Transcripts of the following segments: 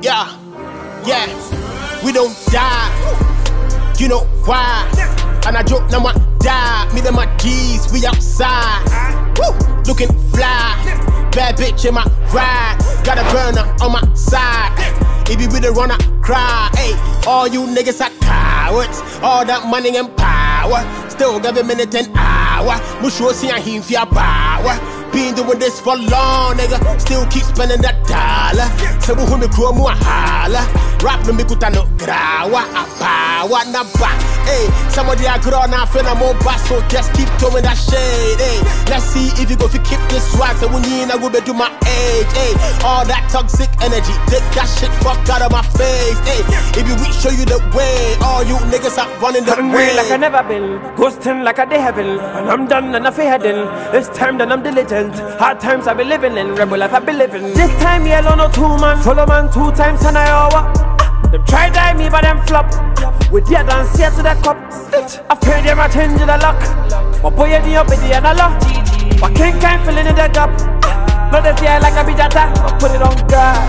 Yeah, yeah, we don't die. You know why? And I joke now my die. Me and my G's, we outside. Woo, looking fly. Bad bitch in my ride. Got a burner on my side. It be with the runner cry. Hey, all you niggas are cowards. All that money and power. Still government in 10 hours. Musho see him for power. Been doing this for long, nigga. Still keep spending that dollar. So who me crew mo hala. Rap no me kuta no grawa. Apawa na ba. Hey, somebody I grow now finna more bass. So just keep throwing that shade. Hey, let's see if you go fi keep this swag. So when you in I go be to my age. Hey, all that toxic energy, take that shit fuck out of my face. Hey, if you we show you the way, all you niggas are running the way. Like I never been, ghosting like I did heaven. When I'm done and I feel heading, it's time that I'm diligent. Hard times I be living in, rebel life I be living. This time yellow no 2 man, follow man 2 times and I over. Them try die me but them flop. With the dance here to the cup. I fear them I change the luck. But boy you up with the analog. But can't feeling in the gap. Not the fear like a bijata. I put it on God.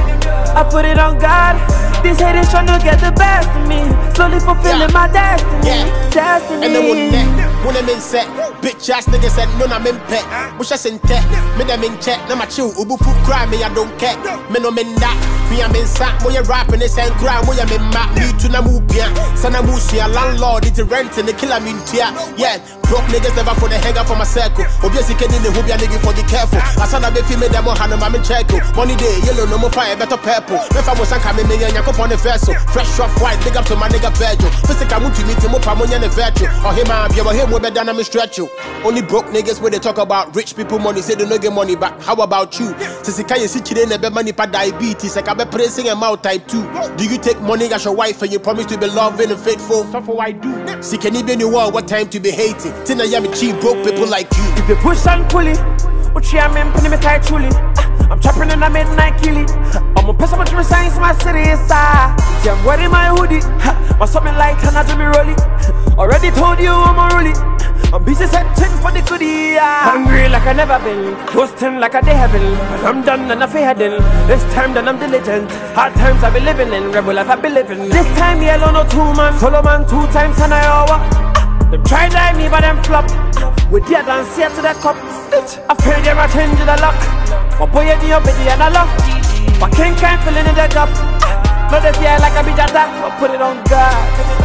I put it on God. These haters tryna get the best of me. Slowly fulfilling my destiny. Destiny. And then when I'm in set, bitch ass niggas said no I'm in pet. Wish I sent tech, me them in check. Now my chill, ubu food cry me I don't care. Me no men that, me I'm in sack. When you rapping this and cry, when you in map. Me to na move bien, sana musia landlord it's rent and the killer me tia. Yeah, broke niggas never for the hanger for my circle. Obviously can in the hoop ya nigga for be careful. I saw that be me them on hand I'm in check. Money day yellow no more fire better purple. If I was a coming me and on the vessel, fresh off white, big up to my nigga Virgil. Physical want to meet him up, I'm on the virtue. Or him, I'm him with better than me stretch you. Only broke niggas when they talk about rich people money, say they don't get money back. How about you? Since you can't see today, never money for diabetes, like I've been pressing a mouth type 2. Do you take money as your wife and you promise to be loving and faithful? So for I do. See, can you be in the world, what time to be hating? Tina yami cheap, broke people like you. If you push and pull it, what you am in, put me tight truly. I'm trapping in the midnight killing. I'm a person with science, my city is sad. See, I'm wearing my hoodie. My something light and I do me rolling. Already told you I'm a rolling. I'm busy setting for the goodie. Hungry like I never been, ghosting like I did heaven. When I'm done and I feel heading, this time that I'm diligent. Hard times I be living in, rebel life I be living. This time yellow no 2 man, follow man 2 times and I over. Them try die me but them flop. With the dance here to the cup. I fear them I change the luck. But boy you up with the analog. But can't feeling in the gap. Not the fear like a bijata. I put it on God.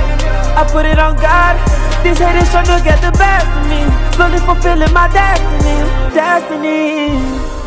I put it on God. These haters tryna get the best of me. Slowly fulfilling my destiny. Destiny.